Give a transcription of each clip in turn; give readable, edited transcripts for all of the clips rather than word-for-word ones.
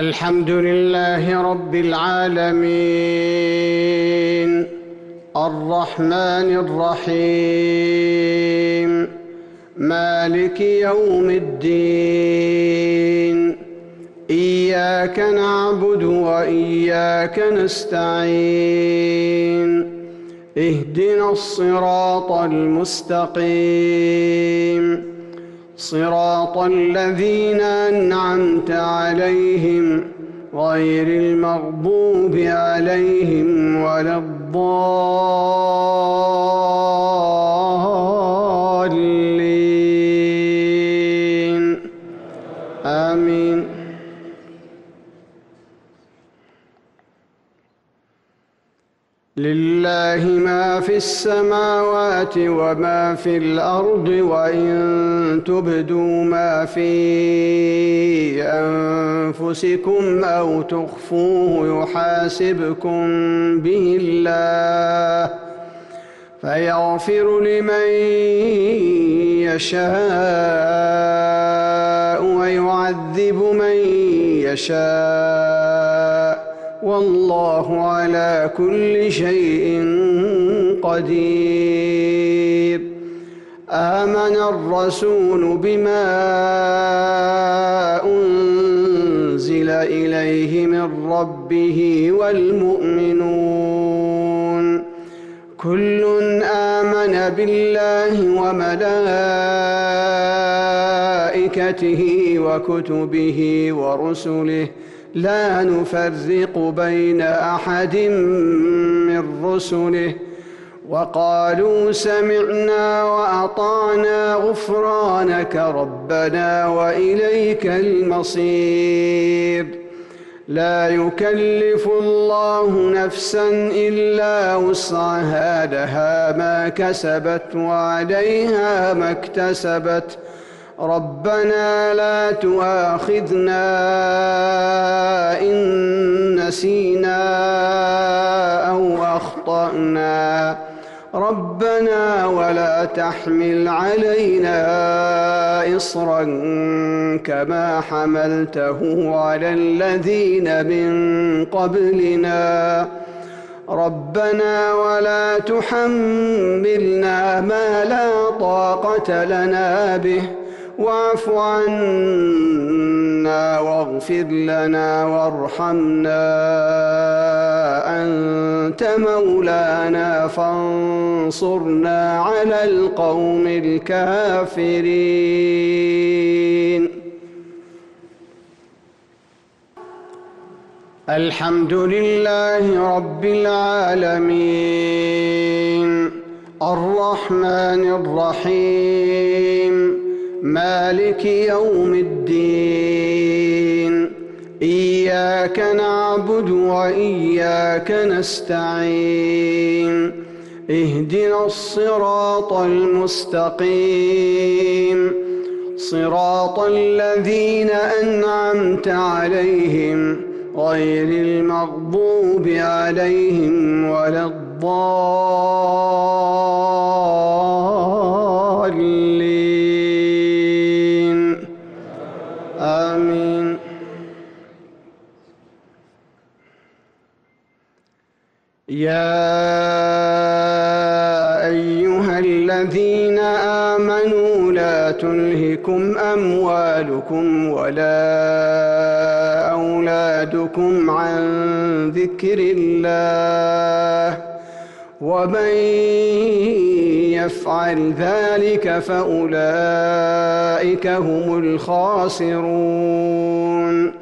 الحمد لله رب العالمين الرحمن الرحيم مالك يوم الدين إياك نعبد وإياك نستعين اهدنا الصراط المستقيم صراط الذين أنعمت عليهم غير المغضوب عليهم ولا الضالين آمين. لله ما في السماوات وما في الأرض وإن تبدوا ما في أنفسكم أو تخفوه يحاسبكم به الله فيغفر لمن يشاء ويعذب من يشاء والله على كل شيء قدير. آمن الرسول بما أنزل إليه من ربه والمؤمنون كل آمن بالله وملائكته وكتبه ورسله لا نفرق بين أحد من رسله وقالوا سمعنا وأطعنا غفرانك ربنا وإليك المصير. لا يكلف الله نفسا إلا وسعها لها ما كسبت وعليها ما اكتسبت ربنا لا تؤاخذنا إن نسينا أو أخطأنا ربنا ولا تحمل علينا إصرا كما حملته على الذين من قبلنا ربنا ولا تحملنا ما لا طاقة لنا به واعف عنا واغفر لنا وارحمنا أنت مولانا فانصرنا على القوم الكافرين. الحمد لله رب العالمين الرحمن الرحيم مالك يوم الدين إياك نعبد وإياك نستعين اهدنا الصراط المستقيم صراط الذين أنعمت عليهم غير المغضوب عليهم ولا الضالين آمين. يا أيها الذين آمنوا لا تلهكم أموالكم ولا أولادكم عن ذكر الله ومن يفعل ذلك فأولئك هم الخاسرون.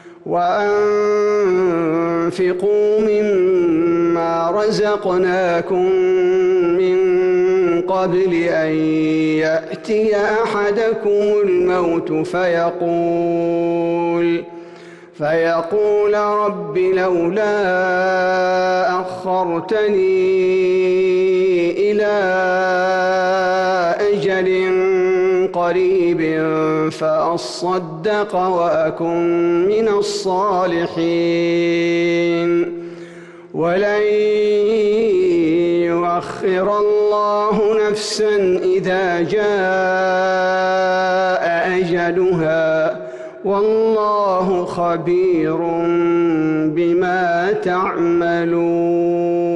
وأنفقوا مما رزقناكم من قبل أن يأتي أحدكم الموت فيقول رب لولا أخرتني إلى أجل قريب فأصدق وأكن من الصالحين ولن يؤخر الله نفسا إذا جاء أجلها والله خبير بما تعملون.